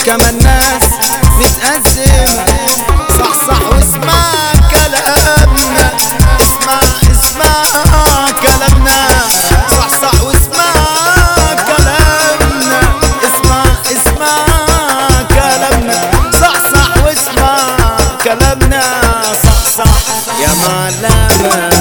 وكمان ناس متقسمة. صحصح واسمع كلامنا، اسمع كلامنا. صحصح واسمع كلامنا، اسمع كلامنا. صحصح واسمع كلامنا، صحصح يا معلمة.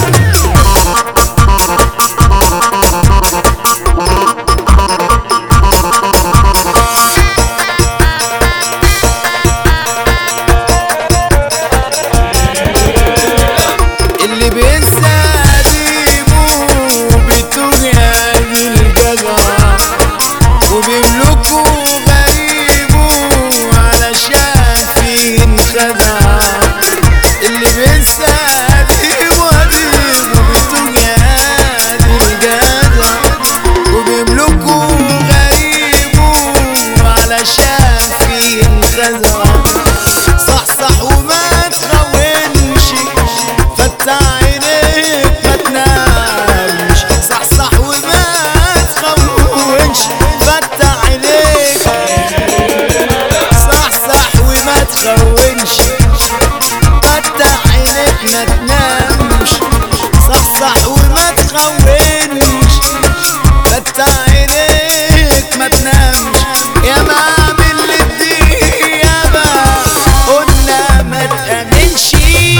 اللي بينسى قديمه بتوجع الجدع، وبيملكوا غريبه علشان فيه انخدع. اللي بينسى قديمه بتوجع الجدع، وبيملكوا غريبه علشان فيه انخدع. صحصح وما تخونش، فتح عينيك ما تنامش. صحصح وما تخونش، فتح عينيك. صحصح وما تخونش، فتح عينيك ما تنامش. صحصح وما تخونش، فتح عينيك ما تنامش. يا بعمل الديابة قلنا ما تأمنش.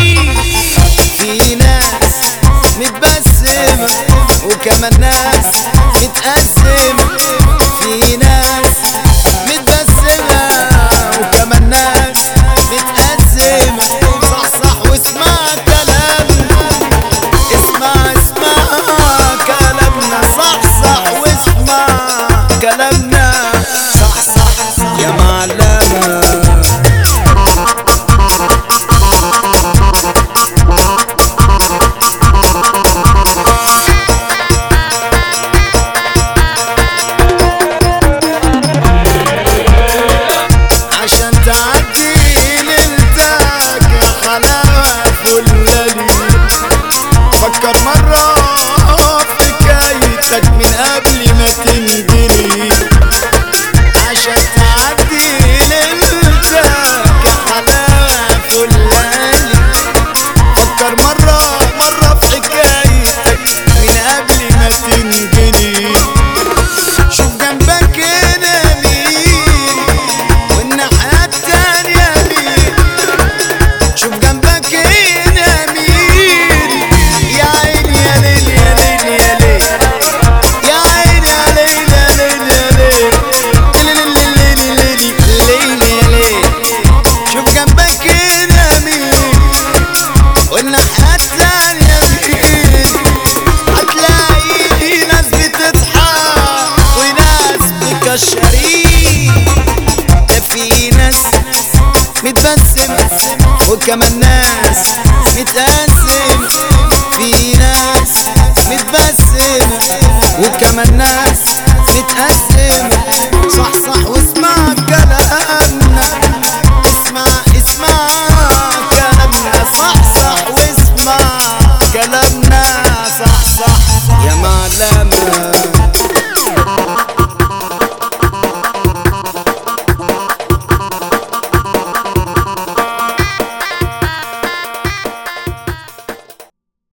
في ناس متبسمة وكمان ناس متقسمة. في ناس متبسمة وكمان ناس متقسمة. صحصح واسمع كلامنا، اسمع كلامنا. صحصح واسمع كلامنا، صحصح يا معلمة. عشان تعدي ليلتك يا حلاوة فلالي، فكر مرة في حكايتك من قبل ما تنجلي. عشان تعدي ليلتك يا حلاوة فلالي، فكر مرة في حكايتك من قبل ما تنجلي. شوف جنبك هنا مين والناحية التانية مين. شوف جنبك هنا مين. يا عيني يا ليل يا ليل يا ليل، يا عيني يا ليل يا ليل يا ليل، ليل يا ليل. شوف جنبك هنا مين والناحية التانية مين. هتلاقي ناس بتضحك وناس مكشرين. ده في ناس متبسمة وكمان ناس متقسمة. في ناس متبسمة وكمان ناس متقسمة. صحصح واسمع كلامنا، اسمع كلامنا. صحصح واسمع كلامنا، صحصح يا معلمة.